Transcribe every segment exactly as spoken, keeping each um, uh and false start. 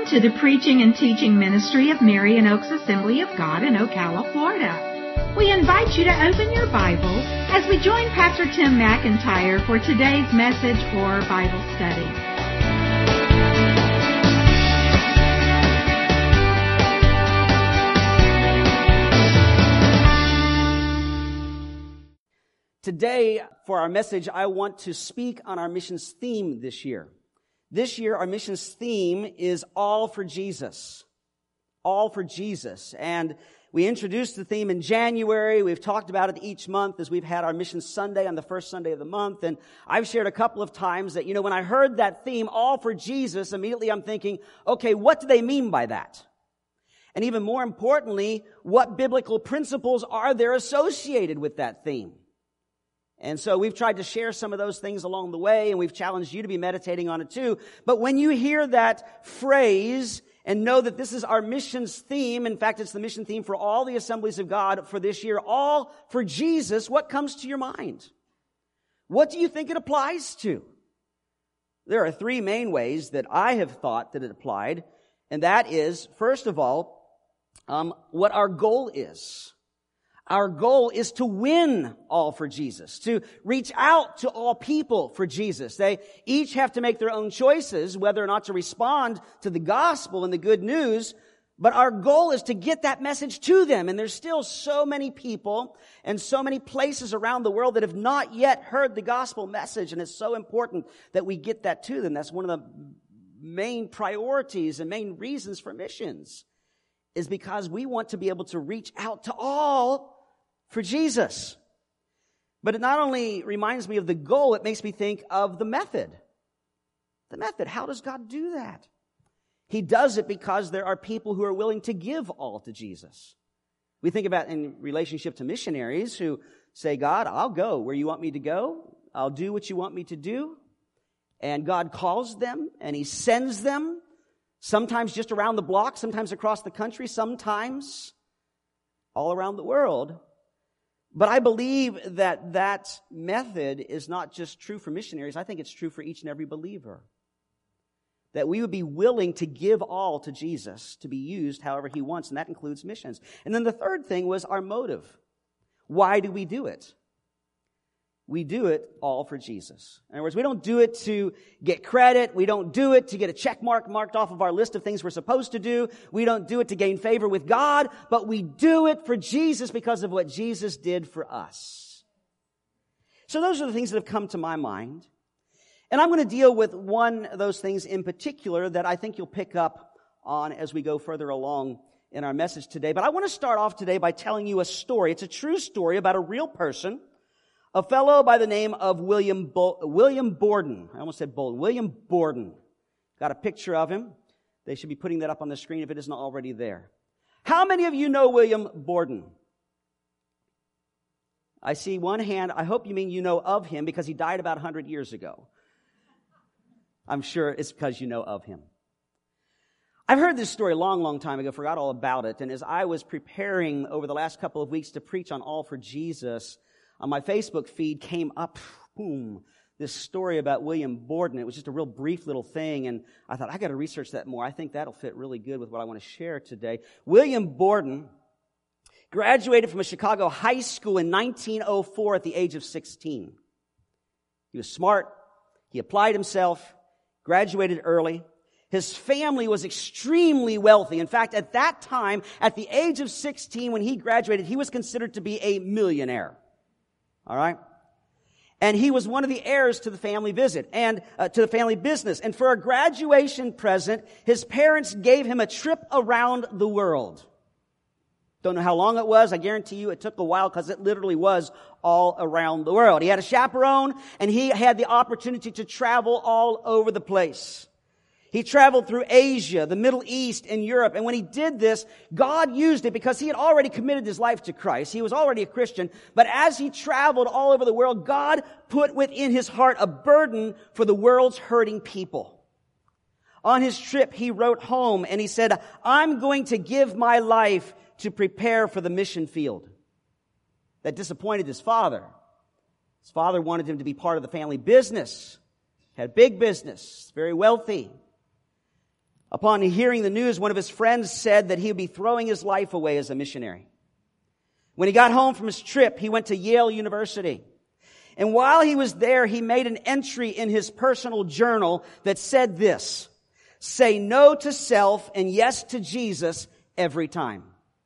Welcome to the preaching and teaching ministry of Marion Oaks Assembly of God in Ocala, Florida. We invite you to open your Bible as we join Pastor Tim McIntyre for today's message or Bible study. Today, for our message, I want to speak on our missions theme this year. This year, our missions theme is All for Jesus. All for Jesus. And we introduced the theme in January. We've talked about it each month as we've had our Mission Sunday on the first Sunday of the month. And I've shared a couple of times that, you know, when I heard that theme, All for Jesus, immediately I'm thinking, okay, what do they mean by that? And even more importantly, what biblical principles are there associated with that theme? And so we've tried to share some of those things along the way, and we've challenged you to be meditating on it too. But when you hear that phrase and know that this is our missions theme, in fact, it's the mission theme for all the assemblies of God for this year, all for Jesus, what comes to your mind? What do you think it applies to? There are three main ways that I have thought that it applied, and that is, first of all, um, what our goal is. Our goal is to win all for Jesus, to reach out to all people for Jesus. They each have to make their own choices whether or not to respond to the gospel and the good news, but our goal is to get that message to them. And there's still so many people and so many places around the world that have not yet heard the gospel message, and it's so important that we get that to them. That's one of the main priorities and main reasons for missions, is because we want to be able to reach out to all for Jesus. But it not only reminds me of the goal, it makes me think of the method. The method. How does God do that? He does it because there are people who are willing to give all to Jesus. We think about in relationship to missionaries who say, God, I'll go where you want me to go. I'll do what you want me to do. And God calls them and He sends them, sometimes just around the block, sometimes across the country, sometimes all around the world. But I believe that that method is not just true for missionaries. I think it's true for each and every believer. That we would be willing to give all to Jesus to be used however He wants, and that includes missions. And then the third thing was our motive. Why do we do it? We do it all for Jesus. In other words, we don't do it to get credit. We don't do it to get a check mark marked off of our list of things we're supposed to do. We don't do it to gain favor with God, but we do it for Jesus because of what Jesus did for us. So those are the things that have come to my mind. And I'm going to deal with one of those things in particular that I think you'll pick up on as we go further along in our message today. But I want to start off today by telling you a story. It's a true story about a real person. A fellow by the name of William Bo- William Borden. I almost said Bolden. William Borden. Got a picture of him. They should be putting that up on the screen if it isn't already there. How many of you know William Borden? I see one hand. I hope you mean you know of him because he died about one hundred years ago. I'm sure it's because you know of him. I've heard this story a long, long time ago, forgot all about it. And as I was preparing over the last couple of weeks to preach on All for Jesus, on my Facebook feed came up, boom, this story about William Borden. It was just a real brief little thing, and I thought, I got to research that more. I think that'll fit really good with what I want to share today. William Borden graduated from a Chicago high school in nineteen oh four at the age of sixteen. He was smart. He applied himself, graduated early. His family was extremely wealthy. In fact, at that time, at the age of sixteen, when he graduated, he was considered to be a millionaire. All right? And he was one of the heirs to the family visit and uh, to the family business. And for a graduation present, his parents gave him a trip around the world. Don't know how long it was. I guarantee you it took a while because it literally was all around the world. He had a chaperone and he had the opportunity to travel all over the place. He traveled through Asia, the Middle East, and Europe. And when he did this, God used it because he had already committed his life to Christ. He was already a Christian. But as he traveled all over the world, God put within his heart a burden for the world's hurting people. On his trip, he wrote home and he said, I'm going to give my life to prepare for the mission field. That disappointed his father. His father wanted him to be part of the family business. Had big business, very wealthy. Upon hearing the news, one of his friends said that he would be throwing his life away as a missionary. When he got home from his trip, he went to Yale University. And while he was there, he made an entry in his personal journal that said this: say no to self and yes to Jesus every time.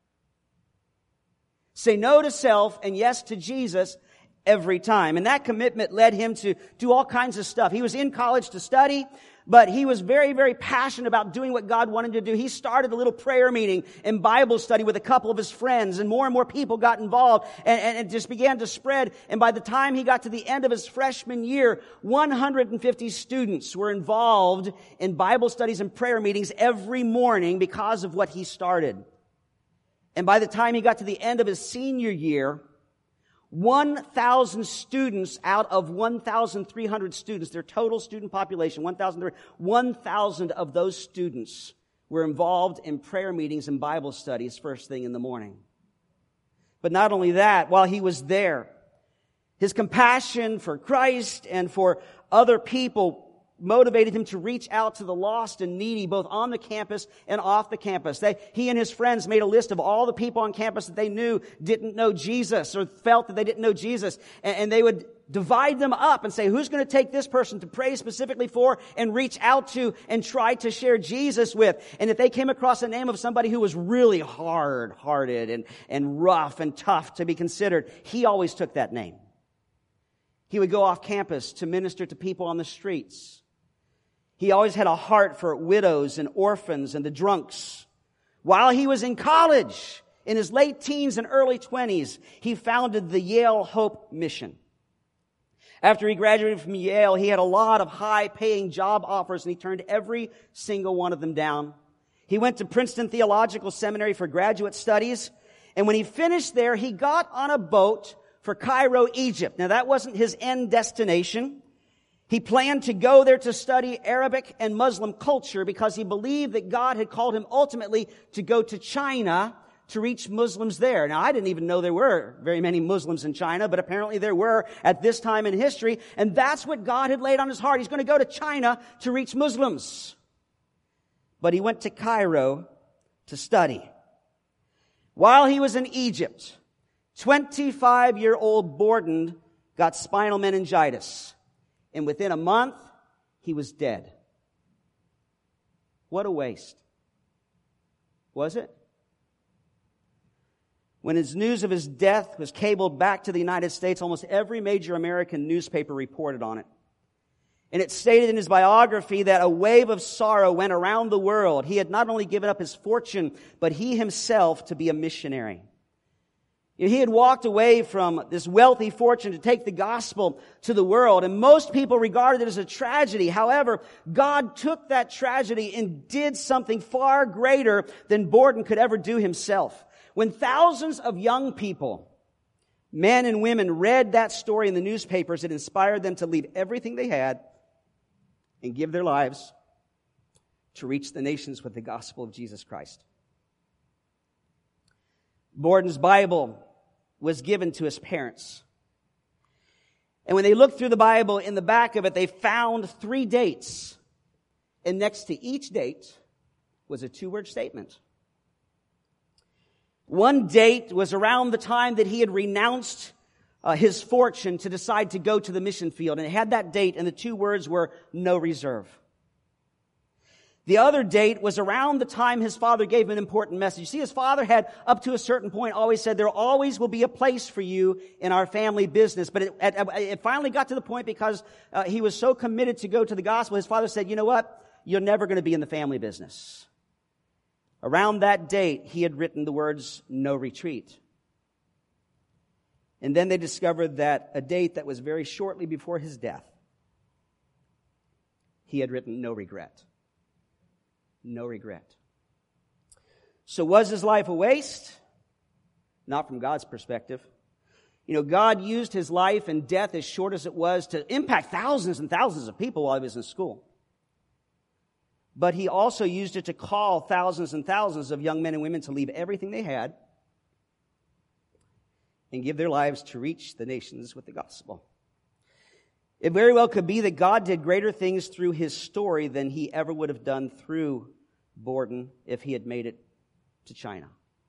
Say no to self and yes to Jesus every time. And that commitment led him to do all kinds of stuff. He was in college to study, but he was very, very passionate about doing what God wanted to do. He started a little prayer meeting and Bible study with a couple of his friends, and more and more people got involved, and, and it just began to spread. And by the time he got to the end of his freshman year, one hundred fifty students were involved in Bible studies and prayer meetings every morning because of what he started. And by the time he got to the end of his senior year, one thousand students out of one thousand three hundred students, their total student population, one thousand, one thousand of those students were involved in prayer meetings and Bible studies first thing in the morning. But not only that, while he was there, his compassion for Christ and for other people motivated him to reach out to the lost and needy, both on the campus and off the campus. They, he and his friends made a list of all the people on campus that they knew didn't know Jesus or felt that they didn't know Jesus. And, and they would divide them up and say, who's going to take this person to pray specifically for and reach out to and try to share Jesus with? And if they came across the name of somebody who was really hard-hearted and, and rough and tough to be considered, he always took that name. He would go off campus to minister to people on the streets. He always had a heart for widows and orphans and the drunks. While he was in college, in his late teens and early twenties, he founded the Yale Hope Mission. After he graduated from Yale, he had a lot of high-paying job offers, and he turned every single one of them down. He went to Princeton Theological Seminary for graduate studies, and when he finished there, he got on a boat for Cairo, Egypt. Now, that wasn't his end destination. He planned to go there to study Arabic and Muslim culture because he believed that God had called him ultimately to go to China to reach Muslims there. Now, I didn't even know there were very many Muslims in China, but apparently there were at this time in history, and that's what God had laid on his heart. He's going to go to China to reach Muslims. But he went to Cairo to study. While he was in Egypt, twenty-five-year-old Borden got spinal meningitis. And within a month, he was dead. What a waste. Was it? When his news of his death was cabled back to the United States, almost every major American newspaper reported on it. And it stated in his biography that a wave of sorrow went around the world. He had not only given up his fortune, but he himself to be a missionary. He had walked away from this wealthy fortune to take the gospel to the world, and most people regarded it as a tragedy. However, God took that tragedy and did something far greater than Borden could ever do himself. When thousands of young people, men and women, read that story in the newspapers, it inspired them to leave everything they had and give their lives to reach the nations with the gospel of Jesus Christ. Borden's Bible was given to his parents. And when they looked through the Bible, in the back of it, they found three dates. And next to each date was a two-word statement. One date was around the time that he had renounced uh, his fortune to decide to go to the mission field. And it had that date, and the two words were, no reserve. The other date was around the time his father gave him an important message. See, his father had, up to a certain point, always said, there always will be a place for you in our family business. But it, it, it finally got to the point because uh, he was so committed to go to the gospel, his father said, you know what? You're never going to be in the family business. Around that date, he had written the words, no retreat. And then they discovered that a date that was very shortly before his death, he had written no regret. No regret. So was his life a waste? Not from God's perspective. You know, God used his life and death, as short as it was, to impact thousands and thousands of people while he was in school. But he also used it to call thousands and thousands of young men and women to leave everything they had and give their lives to reach the nations with the gospel. It very well could be that God did greater things through his story than he ever would have done through Borden if he had made it to China.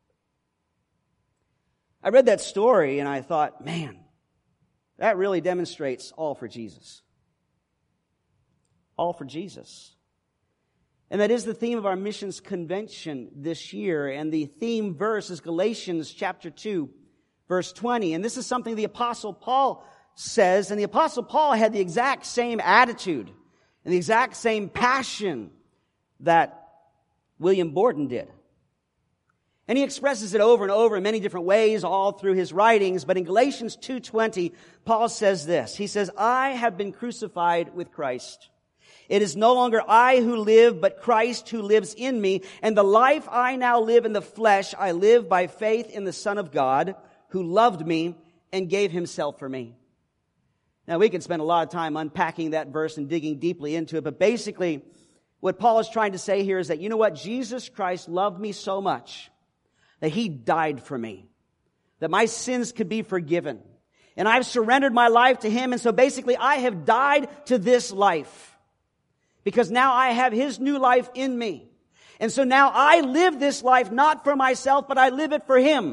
I read that story and I thought, man, that really demonstrates all for Jesus. All for Jesus. And that is the theme of our missions convention this year. And the theme verse is Galatians chapter two, verse twenty. And this is something the Apostle Paul says. And the Apostle Paul had the exact same attitude and the exact same passion that William Borden did. And he expresses it over and over in many different ways all through his writings. But in Galatians two twenty, Paul says this. He says, I have been crucified with Christ. It is no longer I who live, but Christ who lives in me. And the life I now live in the flesh, I live by faith in the Son of God, who loved me and gave himself for me. Now, we could spend a lot of time unpacking that verse and digging deeply into it. But basically, what Paul is trying to say here is that, you know what? Jesus Christ loved me so much that he died for me, that my sins could be forgiven. And I've surrendered my life to him. And so basically, I have died to this life because now I have his new life in me. And so now I live this life not for myself, but I live it for him.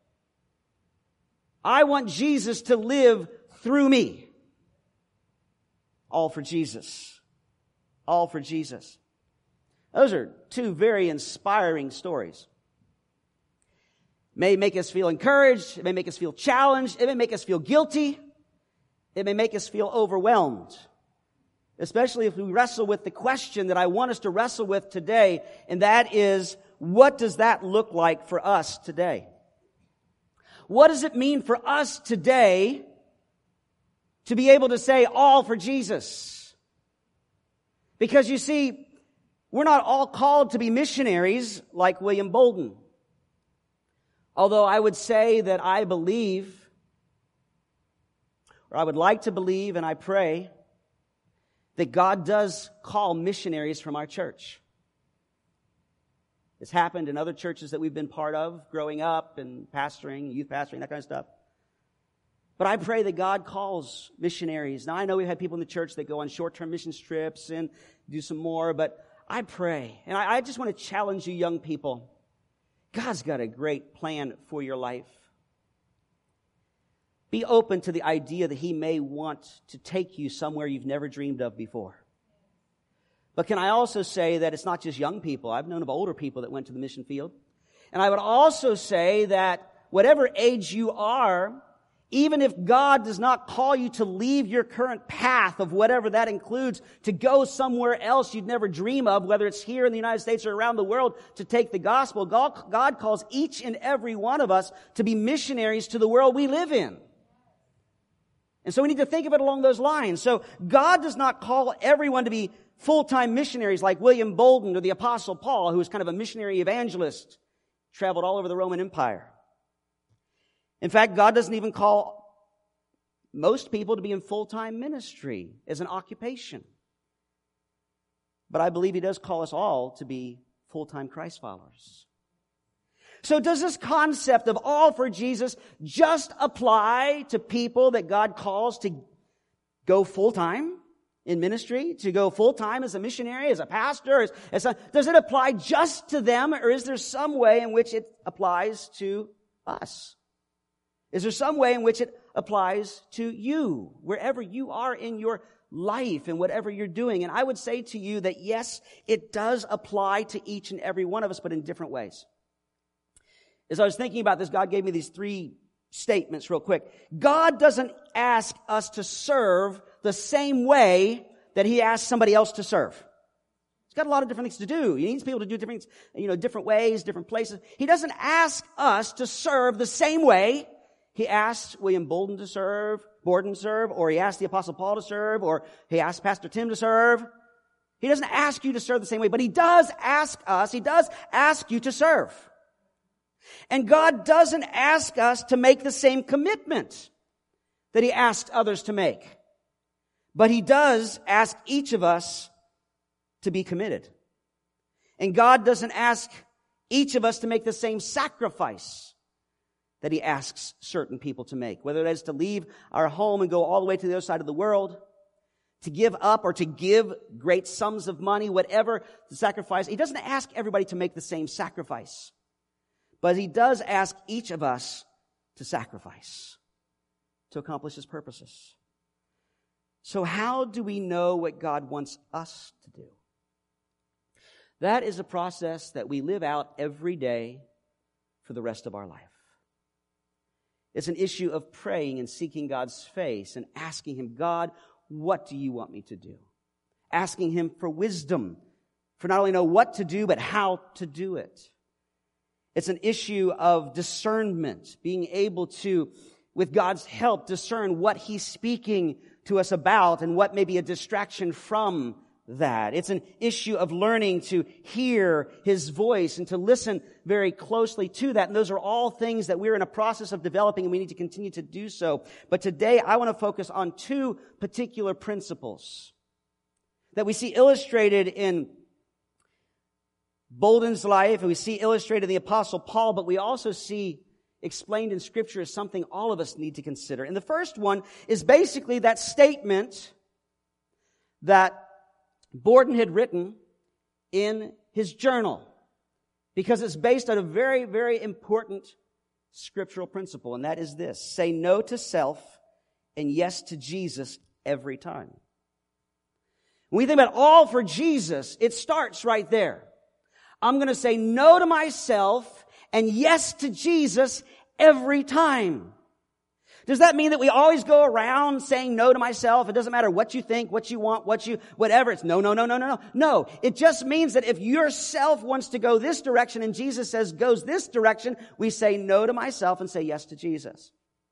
I want Jesus to live through me. All for Jesus. All for Jesus. Those are two very inspiring stories. It may make us feel encouraged. It may make us feel challenged. It may make us feel guilty. It may make us feel overwhelmed. Especially if we wrestle with the question that I want us to wrestle with today, and that is, what does that look like for us today? What does it mean for us today to be able to say all for Jesus? Because you see, we're not all called to be missionaries like William Borden. Although I would say that I believe, or I would like to believe, and I pray, that God does call missionaries from our church. It's happened in other churches that we've been part of, growing up and pastoring, youth pastoring, that kind of stuff. But I pray that God calls missionaries. Now, I know we've had people in the church that go on short-term mission trips and do some more, but I pray, and I, I just want to challenge you young people. God's got a great plan for your life. Be open to the idea that he may want to take you somewhere you've never dreamed of before. But can I also say that it's not just young people. I've known of older people that went to the mission field. And I would also say that whatever age you are, even if God does not call you to leave your current path of whatever that includes, to go somewhere else you'd never dream of, whether it's here in the United States or around the world, to take the gospel, God, God calls each and every one of us to be missionaries to the world we live in. And so we need to think of it along those lines. So God does not call everyone to be full-time missionaries like William Borden or the Apostle Paul, who was kind of a missionary evangelist, traveled all over the Roman Empire. In fact, God doesn't even call most people to be in full-time ministry as an occupation. But I believe he does call us all to be full-time Christ followers. So does this concept of all for Jesus just apply to people that God calls to go full-time in ministry, to go full-time as a missionary, as a pastor? As, as a, does it apply just to them, or is there some way in which it applies to us? Is there some way in which it applies to you, wherever you are in your life and whatever you're doing? And I would say to you that yes, it does apply to each and every one of us, but in different ways. As I was thinking about this, God gave me these three statements real quick. God doesn't ask us to serve the same way that he asks somebody else to serve. He's got a lot of different things to do. He needs people to do different, you know, different ways, different places. He doesn't ask us to serve the same way he asked William Borden to serve, Borden to serve, or he asked the Apostle Paul to serve, or he asked Pastor Tim to serve. He doesn't ask you to serve the same way, but he does ask us, he does ask you to serve. And God doesn't ask us to make the same commitment that he asked others to make. But he does ask each of us to be committed. And God doesn't ask each of us to make the same sacrifice that he asks certain people to make. Whether that is to leave our home and go all the way to the other side of the world, to give up or to give great sums of money, whatever the sacrifice. He doesn't ask everybody to make the same sacrifice, but he does ask each of us to sacrifice to accomplish his purposes. So how do we know what God wants us to do? That is a process that we live out every day for the rest of our life. It's an issue of praying and seeking God's face and asking him, God, what do you want me to do? Asking him for wisdom, for not only know what to do, but how to do it. It's an issue of discernment, being able to, with God's help, discern what he's speaking to us about and what may be a distraction from that. It's an issue of learning to hear his voice and to listen very closely to that. And those are all things that we're in a process of developing, and we need to continue to do so. But today I want to focus on two particular principles that we see illustrated in Bolden's life, and we see illustrated in the Apostle Paul, but we also see explained in Scripture as something all of us need to consider. And the first one is basically that statement that Borden had written in his journal, because it's based on a very, very important scriptural principle, and that is this: say no to self and yes to Jesus every time. When we think about all for Jesus, it starts right there. I'm going to say no to myself and yes to Jesus every time. Does that mean that we always go around saying no to myself? It doesn't matter what you think, what you want, what you, whatever. It's no, no, no, no, no, no. No, it just means that if yourself wants to go this direction and Jesus says goes this direction, we say no to myself and say yes to Jesus.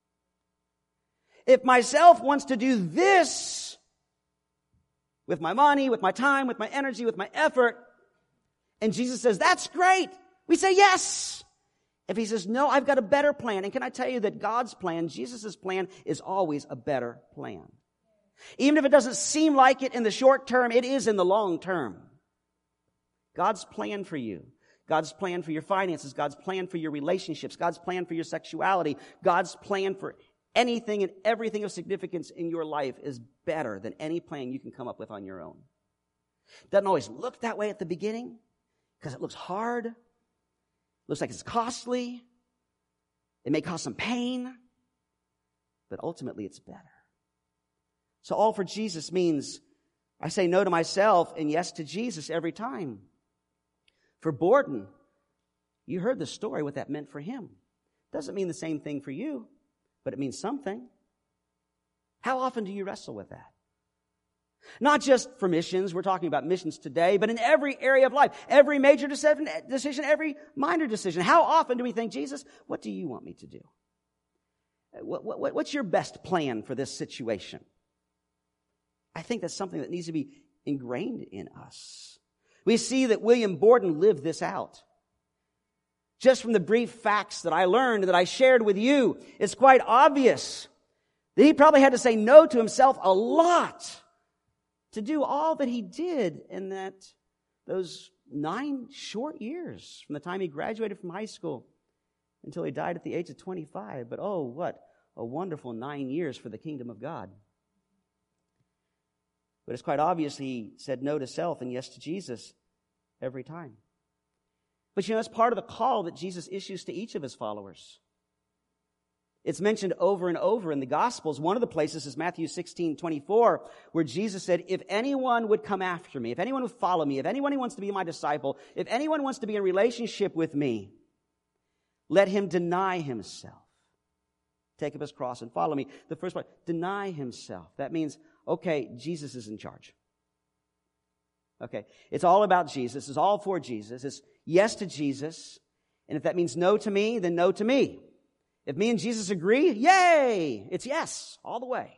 If myself wants to do this with my money, with my time, with my energy, with my effort, and Jesus says, that's great, we say yes. If he says, no, I've got a better plan. And can I tell you that God's plan, Jesus' plan, is always a better plan. Even if it doesn't seem like it in the short term, it is in the long term. God's plan for you, God's plan for your finances, God's plan for your relationships, God's plan for your sexuality, God's plan for anything and everything of significance in your life is better than any plan you can come up with on your own. Doesn't always look that way at the beginning because it looks hard. Looks like it's costly. It may cause some pain, but ultimately it's better. So all for Jesus means I say no to myself and yes to Jesus every time. For Borden, you heard the story, what that meant for him. Doesn't mean the same thing for you, but it means something. How often do you wrestle with that? Not just for missions, we're talking about missions today, but in every area of life, every major decision, every minor decision. How often do we think, Jesus, what do you want me to do? What, what, what's your best plan for this situation? I think that's something that needs to be ingrained in us. We see that William Borden lived this out. Just from the brief facts that I learned, that I shared with you, it's quite obvious that he probably had to say no to himself a lot to do all that he did in that those nine short years from the time he graduated from high school until he died at the age of twenty-five. But oh, what a wonderful nine years for the kingdom of God. But it's quite obvious he said no to self and yes to Jesus every time. But you know, it's part of the call that Jesus issues to each of his followers. It's mentioned over and over in the Gospels. One of the places is Matthew sixteen twenty-four, where Jesus said, if anyone would come after me, if anyone would follow me, if anyone wants to be my disciple, if anyone wants to be in relationship with me, let him deny himself. Take up his cross and follow me. The first part, deny himself. That means, okay, Jesus is in charge. Okay, it's all about Jesus. It's all for Jesus. It's yes to Jesus. And if that means no to me, then no to me. If me and Jesus agree, yay! It's yes, all the way.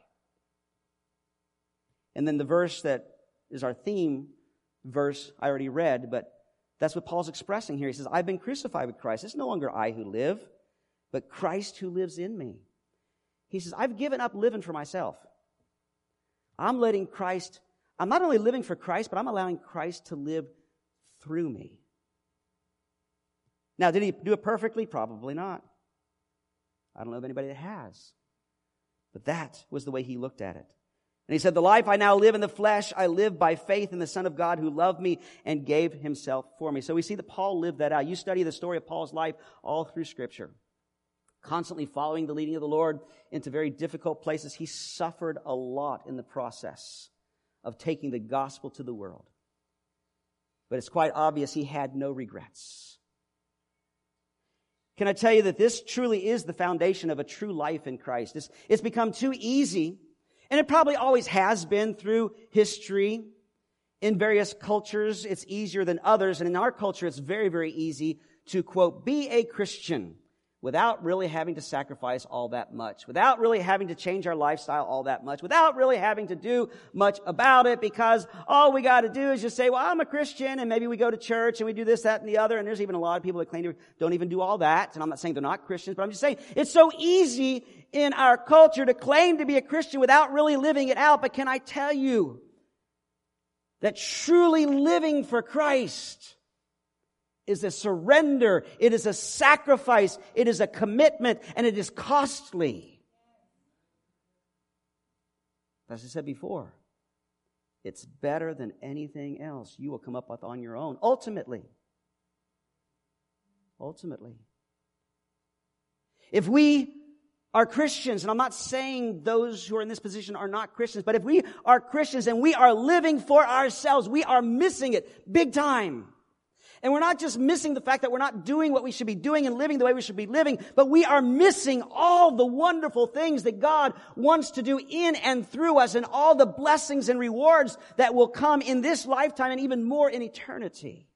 And then the verse that is our theme verse I already read, but that's what Paul's expressing here. He says, I've been crucified with Christ. It's no longer I who live, but Christ who lives in me. He says, I've given up living for myself. I'm letting Christ, I'm not only living for Christ, but I'm allowing Christ to live through me. Now, did he do it perfectly? Probably not. I don't know of anybody that has. But that was the way he looked at it. And he said, the life I now live in the flesh, I live by faith in the Son of God who loved me and gave himself for me. So we see that Paul lived that out. You study the story of Paul's life all through Scripture. Constantly following the leading of the Lord into very difficult places. He suffered a lot in the process of taking the gospel to the world. But it's quite obvious he had no regrets. Can I tell you that this truly is the foundation of a true life in Christ? It's, it's become too easy. And it probably always has been through history. In various cultures, it's easier than others. And in our culture, it's very, very easy to, quote, be a Christian without really having to sacrifice all that much, without really having to change our lifestyle all that much, without really having to do much about it, because all we got to do is just say, well, I'm a Christian, and maybe we go to church and we do this, that, and the other. And there's even a lot of people that claim to don't even do all that. And I'm not saying they're not Christians, but I'm just saying it's so easy in our culture to claim to be a Christian without really living it out. But can I tell you that truly living for Christ is a surrender, it is a sacrifice, it is a commitment, and it is costly. As I said before, it's better than anything else you will come up with on your own. Ultimately. Ultimately. If we are Christians, and I'm not saying those who are in this position are not Christians, but if we are Christians and we are living for ourselves, we are missing it big time. And we're not just missing the fact that we're not doing what we should be doing and living the way we should be living, but we are missing all the wonderful things that God wants to do in and through us, and all the blessings and rewards that will come in this lifetime and even more in eternity.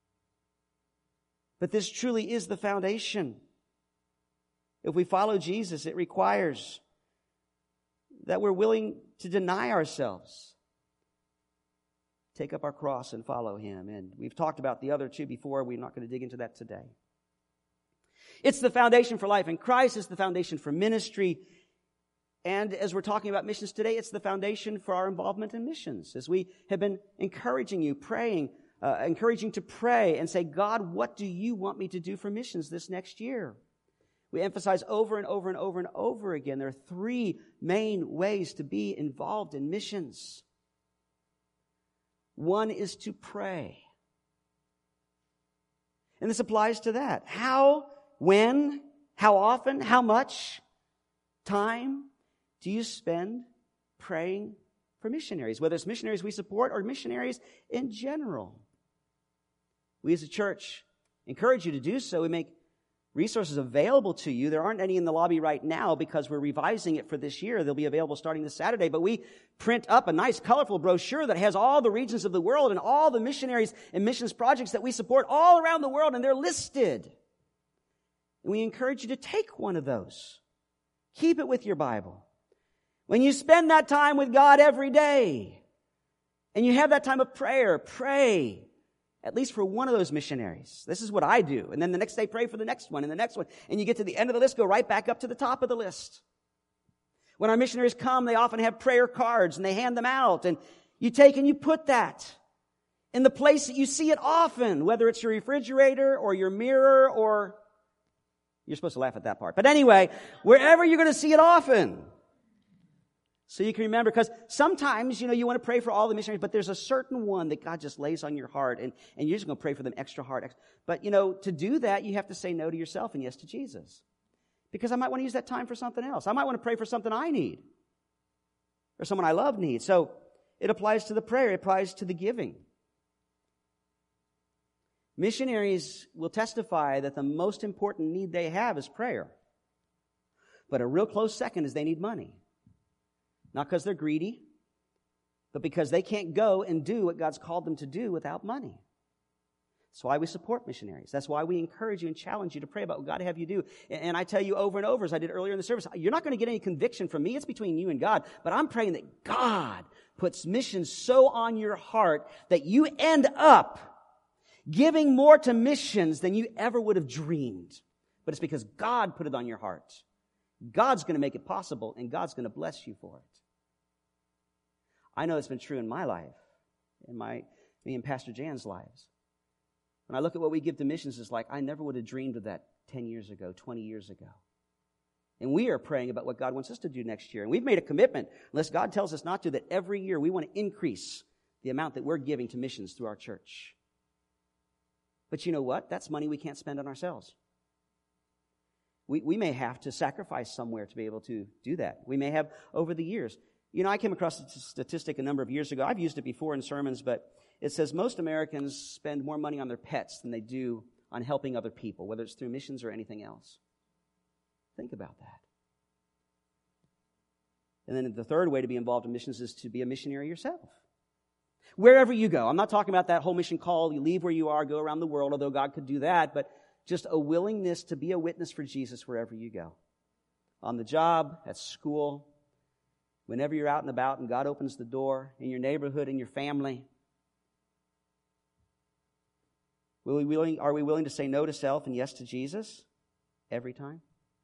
But this truly is the foundation. If we follow Jesus, it requires that we're willing to deny ourselves, take up our cross and follow Him. And we've talked about the other two before. We're not going to dig into that today. It's the foundation for life in Christ. It's the foundation for ministry. And as we're talking about missions today, it's the foundation for our involvement in missions. As we have been encouraging you, praying, uh, encouraging to pray and say, God, what do you want me to do for missions this next year? We emphasize over and over and over and over again, there are three main ways to be involved in missions. One is to pray. And this applies to that. How, when, how often, how much time do you spend praying for missionaries? Whether it's missionaries we support or missionaries in general. We as a church encourage you to do so. We make resources available to you. There aren't any in the lobby right now because we're revising it for this year. They'll be available starting this Saturday. But we print up a nice, colorful brochure that has all the regions of the world and all the missionaries and missions projects that we support all around the world, and they're listed. And we encourage you to take one of those. Keep it with your Bible. When you spend that time with God every day, and you have that time of prayer, pray at least for one of those missionaries. This is what I do. And then the next day, pray for the next one and the next one. And you get to the end of the list, go right back up to the top of the list. When our missionaries come, they often have prayer cards and they hand them out. And you take and you put that in the place that you see it often, whether it's your refrigerator or your mirror or... You're supposed to laugh at that part. But anyway, wherever you're going to see it often. So you can remember, because sometimes, you know, you want to pray for all the missionaries, but there's a certain one that God just lays on your heart, and, and you're just going to pray for them extra hard. But, you know, to do that, you have to say no to yourself and yes to Jesus. Because I might want to use that time for something else. I might want to pray for something I need, or someone I love needs. So it applies to the prayer. It applies to the giving. Missionaries will testify that the most important need they have is prayer. But a real close second is they need money. Not because they're greedy, but because they can't go and do what God's called them to do without money. That's why we support missionaries. That's why we encourage you and challenge you to pray about what God have you do. And I tell you over and over, as I did earlier in the service, you're not going to get any conviction from me. It's between you and God. But I'm praying that God puts missions so on your heart that you end up giving more to missions than you ever would have dreamed. But it's because God put it on your heart. God's going to make it possible, and God's going to bless you for it. I know it's been true in my life, in my, me and Pastor Jan's lives. When I look at what we give to missions, it's like, I never would have dreamed of that ten years ago, twenty years ago. And we are praying about what God wants us to do next year. And we've made a commitment, unless God tells us not to, that every year we want to increase the amount that we're giving to missions through our church. But you know what? That's money we can't spend on ourselves. We, we may have to sacrifice somewhere to be able to do that. We may have over the years. You know, I came across a statistic a number of years ago. I've used it before in sermons, but it says most Americans spend more money on their pets than they do on helping other people, whether it's through missions or anything else. Think about that. And then the third way to be involved in missions is to be a missionary yourself. Wherever you go. I'm not talking about that whole mission call, you leave where you are, go around the world, although God could do that, but just a willingness to be a witness for Jesus wherever you go. On the job, at school, whenever you're out and about and God opens the door, in your neighborhood, in your family. Will we willing, are we willing to say no to self and yes to Jesus every time?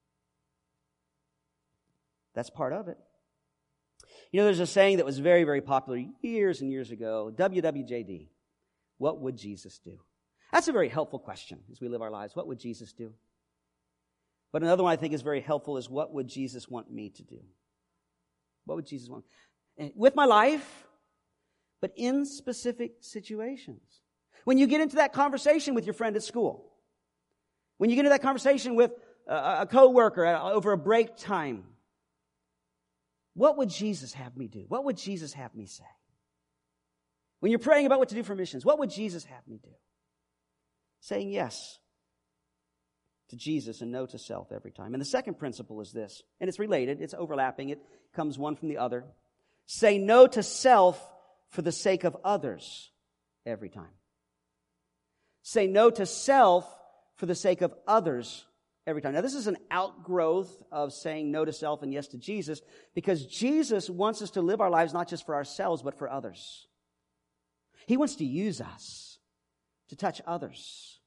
That's part of it. You know, there's a saying that was very, very popular years and years ago, W W J D. What would Jesus do? That's a very helpful question as we live our lives. What would Jesus do? But another one I think is very helpful is, what would Jesus want me to do? What would Jesus want? With my life, but in specific situations. When you get into that conversation with your friend at school, when you get into that conversation with a, a coworker over a break time, what would Jesus have me do? What would Jesus have me say? When you're praying about what to do for missions, what would Jesus have me do? Saying yes to Jesus and no to self every time. And the second principle is this, and it's related, it's overlapping, it comes one from the other. Say no to self for the sake of others every time. Say no to self for the sake of others every time. Now, this is an outgrowth of saying no to self and yes to Jesus, because Jesus wants us to live our lives not just for ourselves, but for others. He wants to use us to touch others.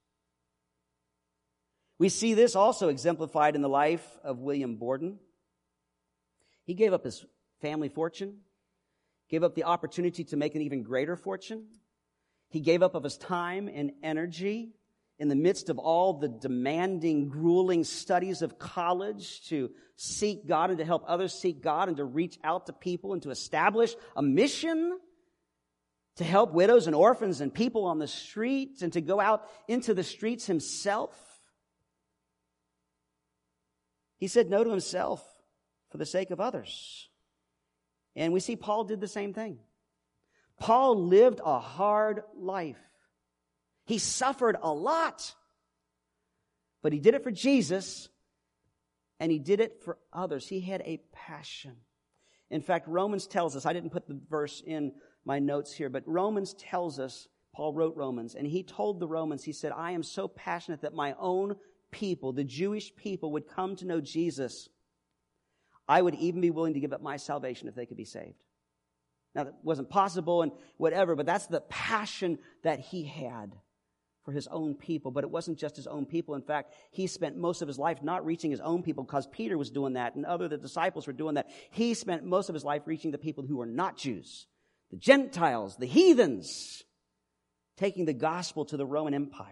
We see this also exemplified in the life of William Borden. He gave up his family fortune, gave up the opportunity to make an even greater fortune. He gave up of his time and energy in the midst of all the demanding, grueling studies of college to seek God and to help others seek God and to reach out to people and to establish a mission to help widows and orphans and people on the streets and to go out into the streets himself. He said no to himself for the sake of others. And we see Paul did the same thing. Paul lived a hard life. He suffered a lot. But he did it for Jesus, and he did it for others. He had a passion. In fact, Romans tells us, I didn't put the verse in my notes here, but Romans tells us, Paul wrote Romans, and he told the Romans, he said, I am so passionate that my own people, the Jewish people, would come to know Jesus. I would even be willing to give up my salvation if they could be saved. Now, that wasn't possible and whatever, but that's the passion that he had for his own people. But it wasn't just his own people. In fact, he spent most of his life not reaching his own people because Peter was doing that and other the disciples were doing that. He spent most of his life reaching the people who were not Jews, the Gentiles, the heathens, taking the gospel to the Roman Empire.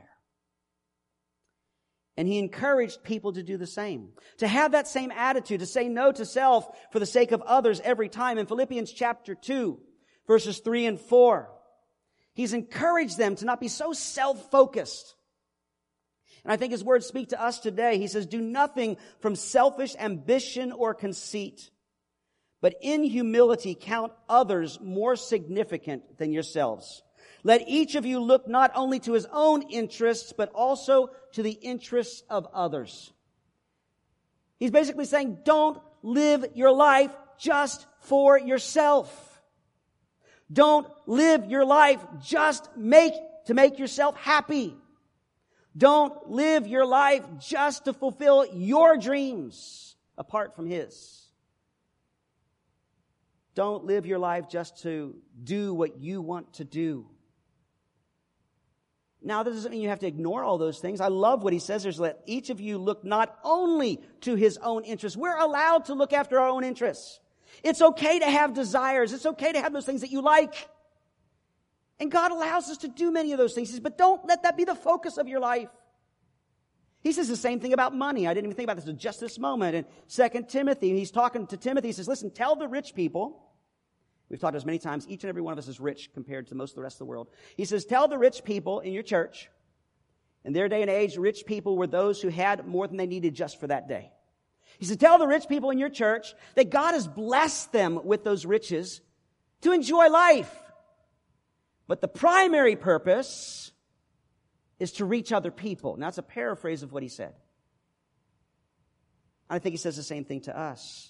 And he encouraged people to do the same, to have that same attitude, to say no to self for the sake of others every time. In Philippians chapter two, verses three and four, he's encouraged them to not be so self-focused. And I think his words speak to us today. He says, do nothing from selfish ambition or conceit, but in humility count others more significant than yourselves. Let each of you look not only to his own interests, but also to the interests of others. He's basically saying, don't live your life just for yourself. Don't live your life just make to make yourself happy. Don't live your life just to fulfill your dreams apart from his. Don't live your life just to do what you want to do. Now, that doesn't mean you have to ignore all those things. I love what he says. There's let each of you look not only to his own interests. We're allowed to look after our own interests. It's okay to have desires. It's okay to have those things that you like. And God allows us to do many of those things. He says, but don't let that be the focus of your life. He says the same thing about money. I didn't even think about this until just this moment. In Second Timothy, he's talking to Timothy. He says, listen, tell the rich people. We've talked this many times. Each and every one of us is rich compared to most of the rest of the world. He says, tell the rich people in your church. In their day and age, rich people were those who had more than they needed just for that day. He said, tell the rich people in your church that God has blessed them with those riches to enjoy life. But the primary purpose is to reach other people. Now, that's a paraphrase of what he said. I think he says the same thing to us.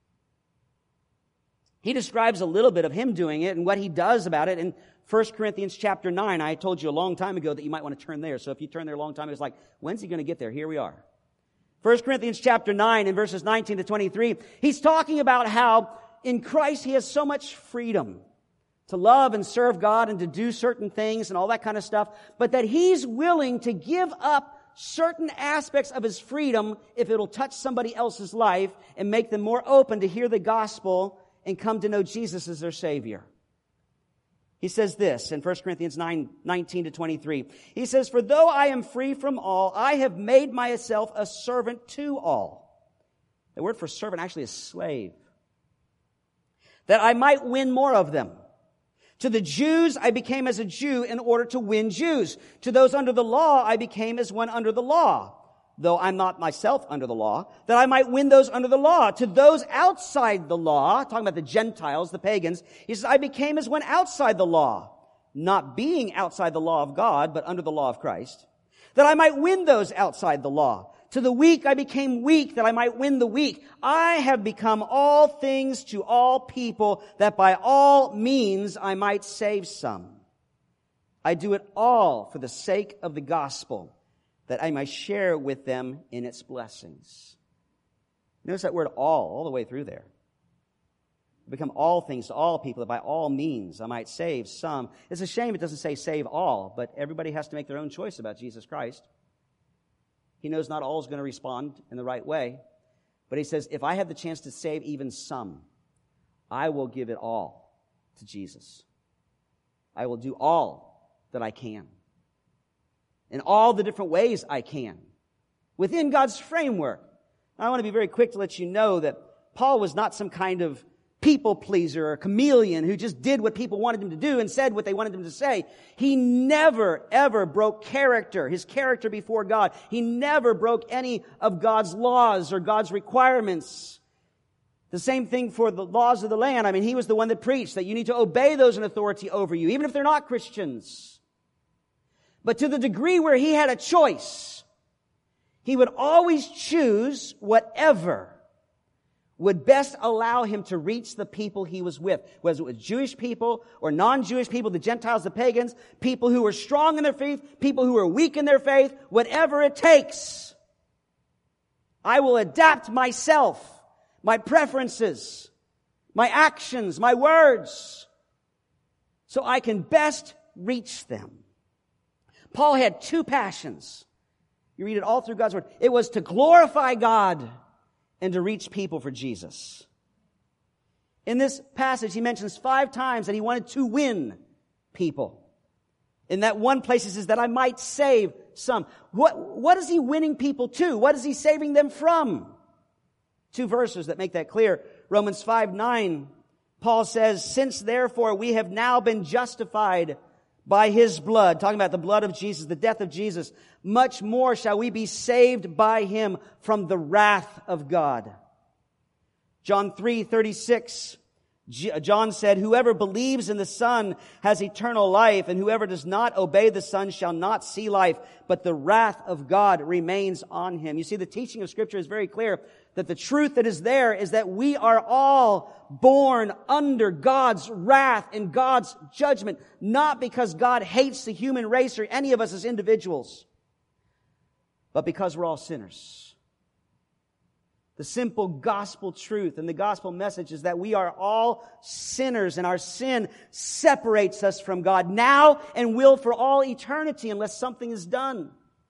He describes a little bit of him doing it and what he does about it in First Corinthians chapter nine. I told you a long time ago that you might want to turn there. So if you turn there a long time, it's like, when's he going to get there? Here we are. First Corinthians chapter nine and verses nineteen to twenty-three. He's talking about how in Christ he has so much freedom to love and serve God and to do certain things and all that kind of stuff, but that he's willing to give up certain aspects of his freedom if it'll touch somebody else's life and make them more open to hear the gospel and come to know Jesus as their Savior. He says this in First Corinthians nine, nineteen to twenty-three. He says, for though I am free from all, I have made myself a servant to all. The word for servant actually is slave. That I might win more of them. To the Jews, I became as a Jew in order to win Jews. To those under the law, I became as one under the law, though I'm not myself under the law, that I might win those under the law. To those outside the law, talking about the Gentiles, the pagans, he says, I became as one outside the law, not being outside the law of God, but under the law of Christ, that I might win those outside the law. To the weak I became weak, that I might win the weak. I have become all things to all people, that by all means I might save some. I do it all for the sake of the gospel, that I might share with them in its blessings. Notice that word all, all the way through there. Become all things to all people, that by all means I might save some. It's a shame it doesn't say save all, but everybody has to make their own choice about Jesus Christ. He knows not all is going to respond in the right way. But he says, if I have the chance to save even some, I will give it all to Jesus. I will do all that I can. In all the different ways I can. Within God's framework. I want to be very quick to let you know that Paul was not some kind of people pleaser or chameleon who just did what people wanted him to do and said what they wanted him to say. He never, ever broke character, his character before God. He never broke any of God's laws or God's requirements. The same thing for the laws of the land. I mean, he was the one that preached that you need to obey those in authority over you, even if they're not Christians. But to the degree where he had a choice, he would always choose whatever would best allow him to reach the people he was with, whether it was Jewish people or non-Jewish people, the Gentiles, the pagans, people who were strong in their faith, people who were weak in their faith, whatever it takes. I will adapt myself, my preferences, my actions, my words, so I can best reach them. Paul had two passions. You read it all through God's Word. It was to glorify God and to reach people for Jesus. In this passage, he mentions five times that he wanted to win people. In that one place, he says that I might save some. What, what is he winning people to? What is he saving them from? Two verses that make that clear. Romans five nine, Paul says, since therefore we have now been justified by his blood, talking about the blood of Jesus, the death of Jesus, much more shall we be saved by him from the wrath of God. John three thirty-six, John said, whoever believes in the Son has eternal life, and whoever does not obey the Son shall not see life, but the wrath of God remains on him. You see, the teaching of Scripture is very clear that the truth that is there is that we are all born under God's wrath and God's judgment, not because God hates the human race or any of us as individuals, but because we're all sinners. The simple gospel truth and the gospel message is that we are all sinners, and our sin separates us from God now and will for all eternity unless something is done.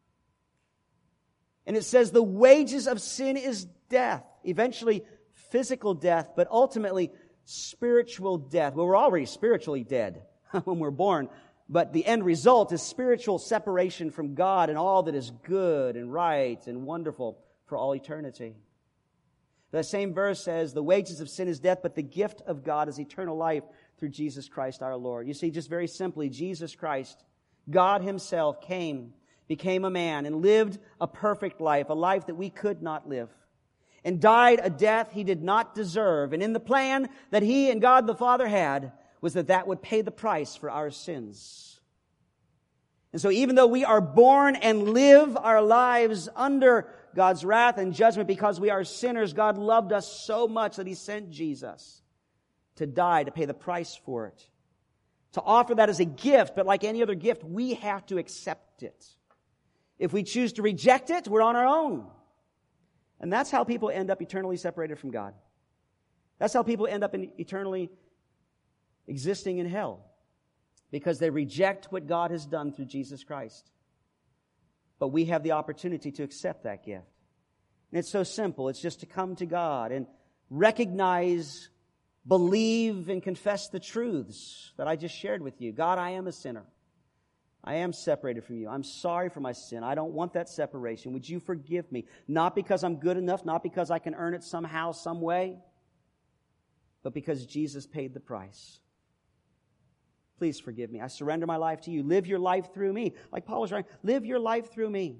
And it says the wages of sin is death, eventually physical death, but ultimately spiritual death. Well, we're already spiritually dead when we're born, but the end result is spiritual separation from God and all that is good and right and wonderful for all eternity. The same verse says, the wages of sin is death, but the gift of God is eternal life through Jesus Christ our Lord. You see, just very simply, Jesus Christ, God Himself, came, became a man, and lived a perfect life, a life that we could not live, and died a death He did not deserve. And in the plan that He and God the Father had was that that would pay the price for our sins. And so even though we are born and live our lives under God's wrath and judgment because we are sinners, God loved us so much that He sent Jesus to die, to pay the price for it, to offer that as a gift. But like any other gift, we have to accept it. If we choose to reject it, we're on our own. And that's how people end up eternally separated from God. That's how people end up in eternally existing in hell, because they reject what God has done through Jesus Christ. But we have the opportunity to accept that gift. And it's so simple. It's just to come to God and recognize, believe, and confess the truths that I just shared with you. God, I am a sinner. I am separated from you. I'm sorry for my sin. I don't want that separation. Would you forgive me? Not because I'm good enough, not because I can earn it somehow, some way, but because Jesus paid the price. Please forgive me. I surrender my life to you. Live your life through me. Like Paul was writing, live your life through me.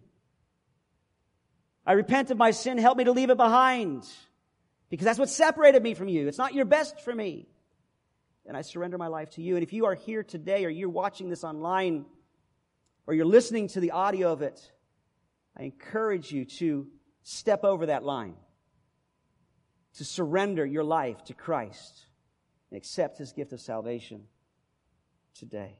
I repent of my sin. Help me to leave it behind, because that's what separated me from you. It's not your best for me. And I surrender my life to you. And if you are here today, or you're watching this online, or you're listening to the audio of it, I encourage you to step over that line, to surrender your life to Christ and accept His gift of salvation today.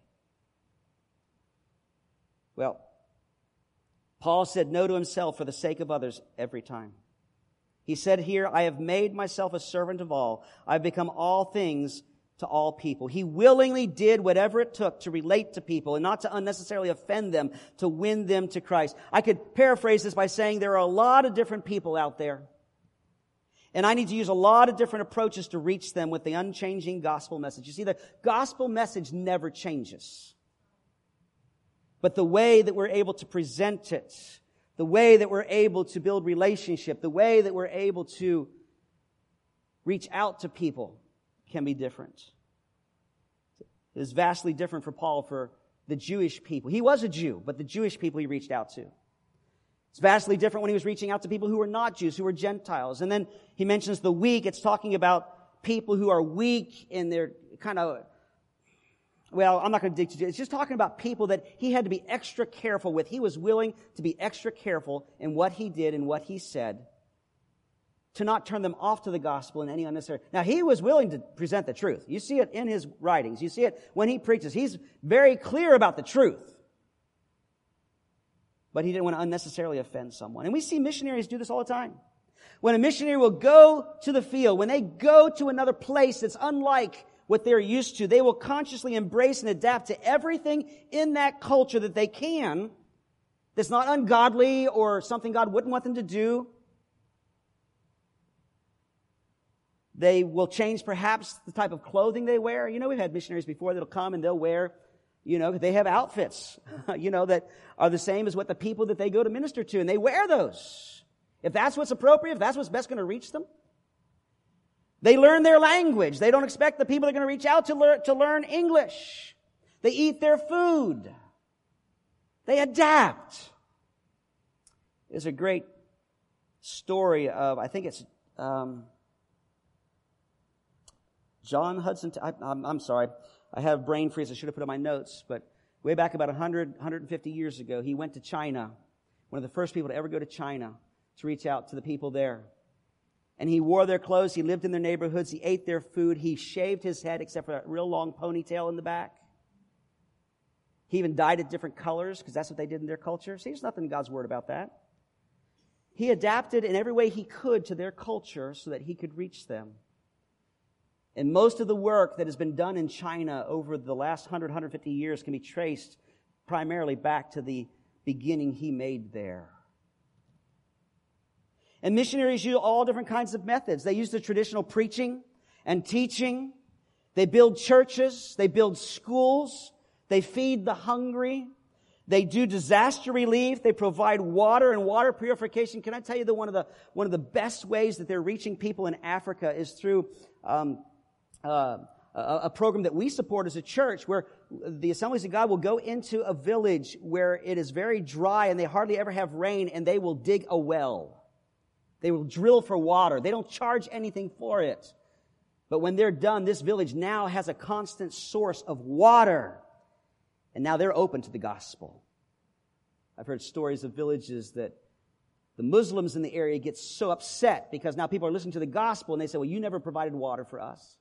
Well, Paul said no to himself for the sake of others every time. He said here, I have made myself a servant of all. I've become all things to all people. He willingly did whatever it took to relate to people and not to unnecessarily offend them, to win them to Christ. I could paraphrase this by saying there are a lot of different people out there, and I need to use a lot of different approaches to reach them with the unchanging gospel message. You see, the gospel message never changes. But the way that we're able to present it, the way that we're able to build relationship, the way that we're able to reach out to people can be different. It is vastly different for Paul for the Jewish people. He was a Jew, but the Jewish people he reached out to. It's vastly different when he was reaching out to people who were not Jews, who were Gentiles. And then he mentions the weak. It's talking about people who are weak and they're kind of, well, I'm not going to dig too. It's just talking about people that he had to be extra careful with. He was willing to be extra careful in what he did and what he said, to not turn them off to the gospel in any unnecessary. Now, he was willing to present the truth. You see it in his writings. You see it when he preaches. He's very clear about the truth. But he didn't want to unnecessarily offend someone. And we see missionaries do this all the time. When a missionary will go to the field, when they go to another place that's unlike what they're used to, they will consciously embrace and adapt to everything in that culture that they can, that's not ungodly or something God wouldn't want them to do. They will change perhaps the type of clothing they wear. You know, we've had missionaries before that'll come and they'll wear, you know, they have outfits, you know, that are the same as what the people that they go to minister to, and they wear those. If that's what's appropriate, if that's what's best going to reach them. They learn their language. They don't expect the people they're going to reach out to learn, to learn English. They eat their food. They adapt. There's a great story of, I think it's um, John Hudson. I, I'm, I'm sorry. I have brain freeze. I should have put it in my notes. But way back about one hundred, one hundred fifty years ago, he went to China. One of the first people to ever go to China to reach out to the people there. And he wore their clothes. He lived in their neighborhoods. He ate their food. He shaved his head except for a real long ponytail in the back. He even dyed it different colors because that's what they did in their culture. See, there's nothing in God's Word about that. He adapted in every way he could to their culture so that he could reach them. And most of the work that has been done in China over the last one hundred, one hundred fifty years can be traced primarily back to the beginning he made there. And missionaries use all different kinds of methods. They use the traditional preaching and teaching. They build churches. They build schools. They feed the hungry. They do disaster relief. They provide water and water purification. Can I tell you that one of the one of the best ways that they're reaching people in Africa is through um, uh, a, a program that we support as a church, where the Assemblies of God will go into a village where it is very dry and they hardly ever have rain, and they will dig a well. They will drill for water. They don't charge anything for it. But when they're done, this village now has a constant source of water. And now they're open to the gospel. I've heard stories of villages that the Muslims in the area get so upset because now people are listening to the gospel and they say, well, you never provided water for us.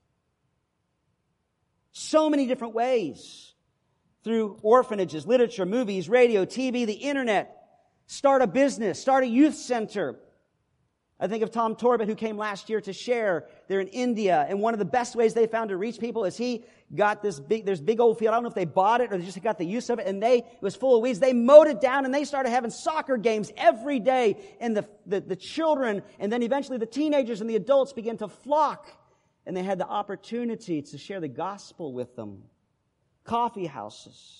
So many different ways. Through orphanages, literature, movies, radio, T V, the internet. Start a business, start a youth center. I think of Tom Torbett, who came last year to share. They're in India, and one of the best ways they found to reach people is he got this big, there's big old field. I don't know if they bought it or they just got the use of it, and they, it was full of weeds. They mowed it down, and they started having soccer games every day, and the, the, the children, and then eventually the teenagers and the adults began to flock, and they had the opportunity to share the gospel with them. Coffee houses.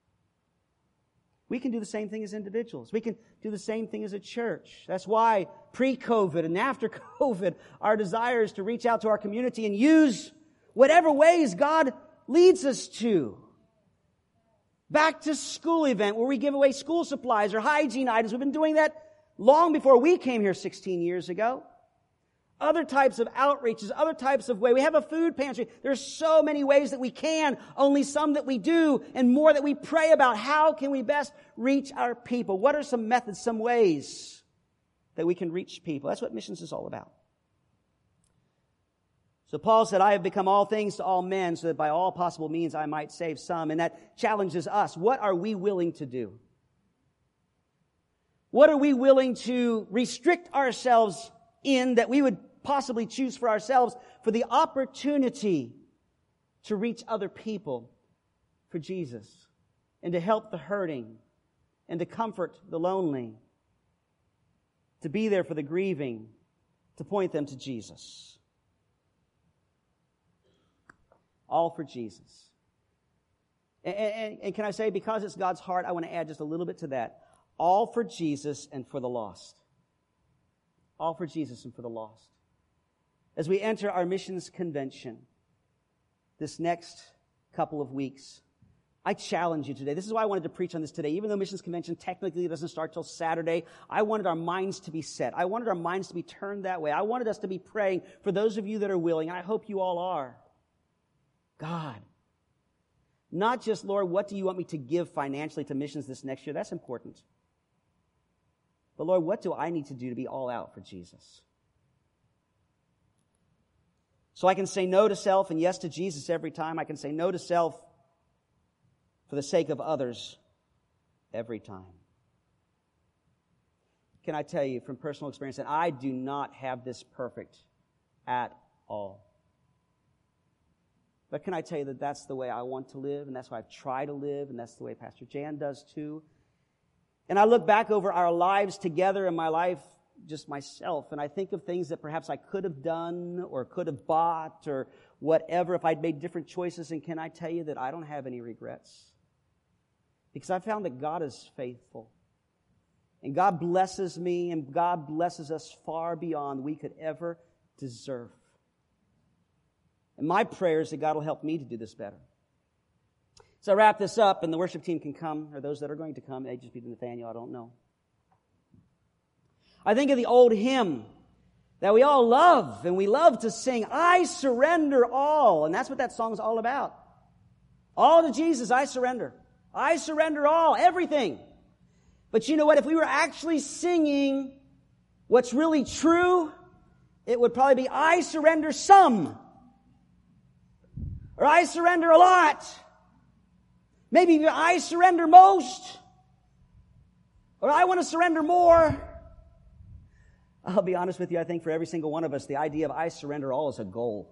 We can do the same thing as individuals. We can do the same thing as a church. That's why pre-COVID and after COVID, our desire is to reach out to our community and use whatever ways God leads us to. Back to school event where we give away school supplies or hygiene items. We've been doing that long before we came here sixteen years ago. Other types of outreaches, other types of way. We have a food pantry. There's so many ways that we can, only some that we do, and more that we pray about. How can we best reach our people? What are some methods, some ways that we can reach people? That's what missions is all about. So Paul said, I have become all things to all men, so that by all possible means I might save some. And that challenges us. What are we willing to do? What are we willing to restrict ourselves in that we would possibly choose for ourselves for the opportunity to reach other people for Jesus and to help the hurting and to comfort the lonely, to be there for the grieving, to point them to Jesus. All for Jesus. And, and, and can I say, because it's God's heart, I want to add just a little bit to that. All for Jesus and for the lost. All for Jesus and for the lost. As we enter our missions convention this next couple of weeks, I challenge you today. This is why I wanted to preach on this today. Even though missions convention technically doesn't start till Saturday, I wanted our minds to be set. I wanted our minds to be turned that way. I wanted us to be praying for those of you that are willing. I hope you all are. God, not just, Lord, what do you want me to give financially to missions this next year? That's important. But Lord, what do I need to do to be all out for Jesus? So I can say no to self and yes to Jesus every time. I can say no to self for the sake of others every time. Can I tell you from personal experience that I do not have this perfect at all. But can I tell you that that's the way I want to live, and that's why I've tried to live, and that's the way Pastor Jan does too. And I look back over our lives together and my life, just myself, and I think of things that perhaps I could have done or could have bought or whatever if I'd made different choices. And can I tell you that I don't have any regrets? Because I found that God is faithful. And God blesses me, and God blesses us far beyond we could ever deserve. And my prayer is that God will help me to do this better. So I wrap this up, and the worship team can come, or those that are going to come. It may just be Nathaniel, I don't know. I think of the old hymn that we all love, and we love to sing, I surrender all. And that's what that song's all about. All to Jesus, I surrender. I surrender all, everything. But you know what? If we were actually singing what's really true, it would probably be, I surrender some. Or I surrender a lot. Maybe I surrender most. Or I want to surrender more. I'll be honest with you, I think for every single one of us, the idea of I surrender all is a goal.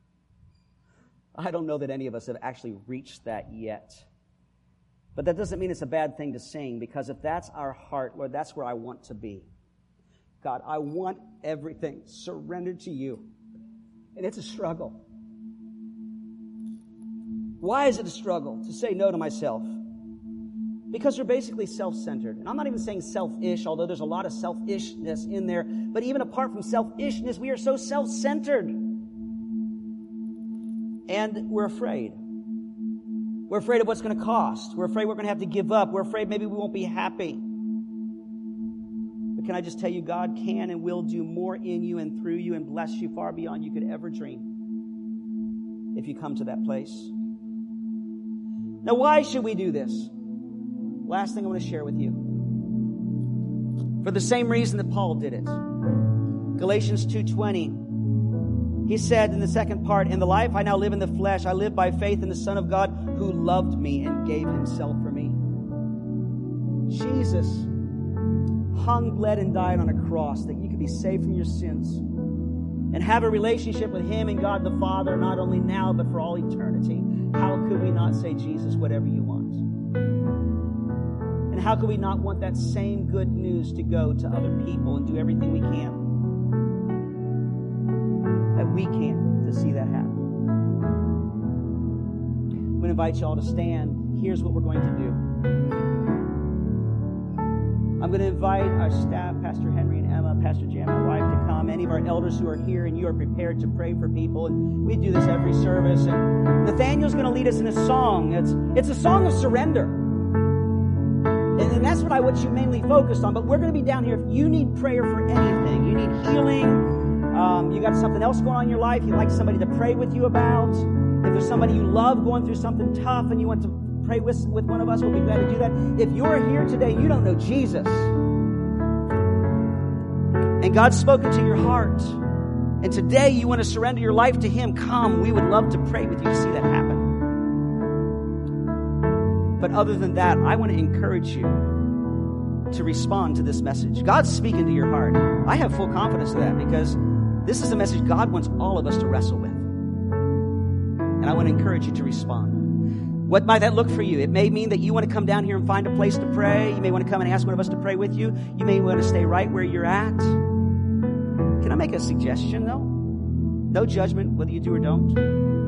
I don't know that any of us have actually reached that yet. But that doesn't mean it's a bad thing to sing, because if that's our heart, Lord, that's where I want to be. God, I want everything surrendered to you. And it's a struggle. Why is it a struggle to say no to myself? Because we're basically self-centered. And I'm not even saying selfish, although there's a lot of selfishness in there. But even apart from selfishness, we are so self-centered. And we're afraid. We're afraid of what's going to cost. We're afraid we're going to have to give up. We're afraid maybe we won't be happy. But can I just tell you, God can and will do more in you and through you and bless you far beyond you could ever dream if you come to that place. Now, why should we do this? Last thing I want to share with you. For the same reason that Paul did it. Galatians two twenty. He said in the second part, "In the life I now live in the flesh, I live by faith in the Son of God who loved me and gave himself for me." Jesus hung, bled, and died on a cross that you could be saved from your sins and have a relationship with him and God the Father, not only now, but for all eternity. How could we not say, Jesus, whatever you want? And how could we not want that same good news to go to other people and do everything we can, that we can, to see that happen? I'm going to invite you all to stand. Here's what we're going to do. I'm going to invite our staff, Pastor Henry and Emma, Pastor Jan, my wife, to come. Any of our elders who are here and you are prepared to pray for people. And we do this every service. And Nathaniel's going to lead us in a song. It's, it's a song of surrender. And, and that's what I want you mainly focused on. But we're going to be down here. If you need prayer for anything, you need healing, um, you got something else going on in your life, you'd like somebody to pray with you about, if there's somebody you love going through something tough and you want to pray with, with one of us, we'll be glad to do that. If you're here today and you don't know Jesus, and God's spoken to your heart, and today you want to surrender your life to him, come. We would love to pray with you to see that happen. But other than that, I want to encourage you to respond to this message. God's speaking to your heart. I have full confidence of that because this is a message God wants all of us to wrestle with. And I want to encourage you to respond. What might that look for you? It may mean that you want to come down here and find a place to pray. You may want to come and ask one of us to pray with you. You may want to stay right where you're at. Can I make a suggestion, though? No judgment, whether you do or don't.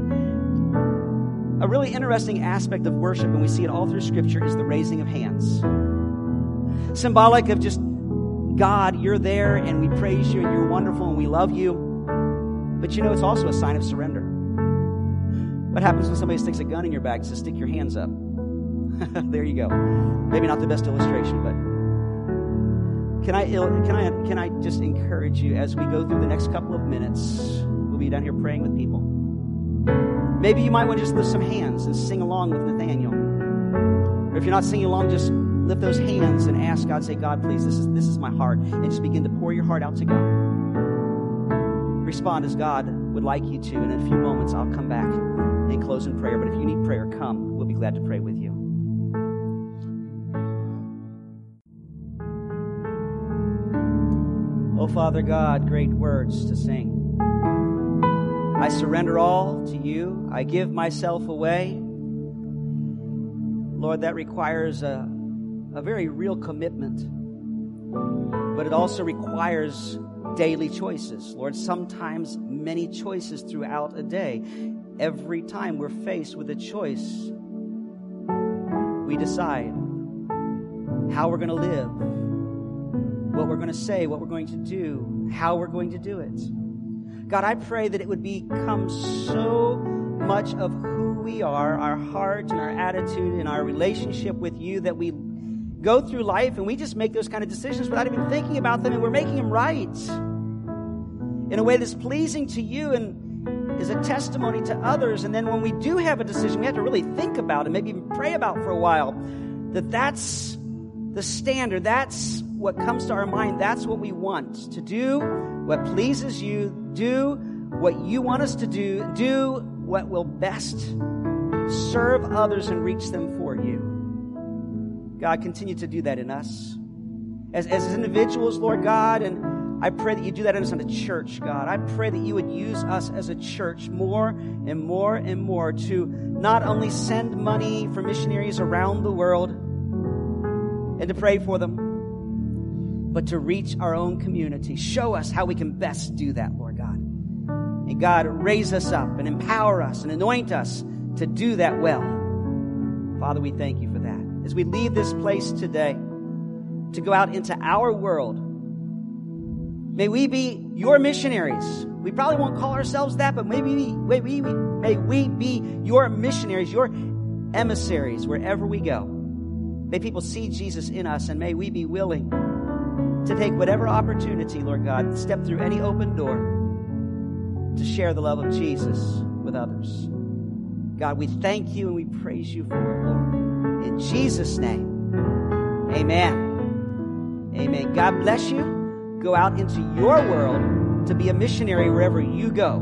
A really interesting aspect of worship, and we see it all through Scripture, is the raising of hands. Symbolic of just, God, you're there, and we praise you, and you're wonderful, and we love you. But you know, it's also a sign of surrender. What happens when somebody sticks a gun in your back and says, stick your hands up? There you go. Maybe not the best illustration, but can I can I can I just encourage you as we go through the next couple of minutes? We'll be down here praying with people. Maybe you might want to just lift some hands and sing along with Nathaniel. Or if you're not singing along, just lift those hands and ask God, say, God, please, this is this is my heart, and just begin to pour your heart out to God. Respond as God would like you to, and in a few moments I'll come back and close in prayer. But if you need prayer, come. We'll be glad to pray with you. Oh, Father God, great words to sing. I surrender all to you. I give myself away. Lord, that requires a, a very real commitment. But it also requires daily choices. Lord, sometimes many choices throughout a day. Every time we're faced with a choice, we decide how we're going to live, what we're going to say, what we're going to do, how we're going to do it. God, I pray that it would become so much of who we are, our heart and our attitude and our relationship with you, that we go through life and we just make those kind of decisions without even thinking about them, and we're making them right in a way that's pleasing to you and is a testimony to others. And then when we do have a decision, we have to really think about it, maybe even pray about for a while, that that's the standard. That's what comes to our mind. That's what we want to do, what pleases you, do what you want us to do, do what will best serve others and reach them for you. God, continue to do that in us. As, as individuals, Lord God, and I pray that you do that in us in the church, God. I pray that you would use us as a church more and more and more to not only send money for missionaries around the world and to pray for them, but to reach our own community. Show us how we can best do that, Lord God. And God, raise us up and empower us and anoint us to do that well. Father, we thank you for that. As we leave this place today to go out into our world, may we be your missionaries. We probably won't call ourselves that, but maybe we, may we, may we be your missionaries, your emissaries wherever we go. May people see Jesus in us, and may we be willing to take whatever opportunity, Lord God, step through any open door to share the love of Jesus with others. God, we thank you and we praise you for it, Lord. In Jesus' name, amen. Amen. God bless you. Go out into your world to be a missionary wherever you go.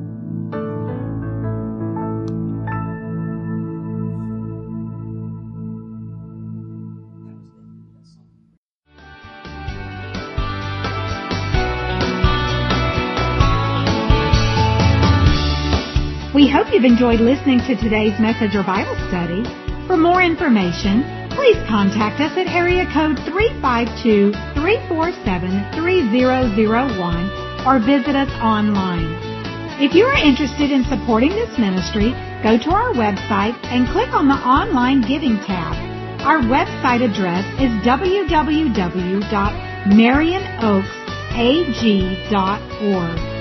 We hope you've enjoyed listening to today's message or Bible study. For more information, please contact us at area code three five two, three four seven, three zero zero one or visit us online. If you are interested in supporting this ministry, go to our website and click on the Online Giving tab. Our website address is w w w dot marion oaks a g dot org.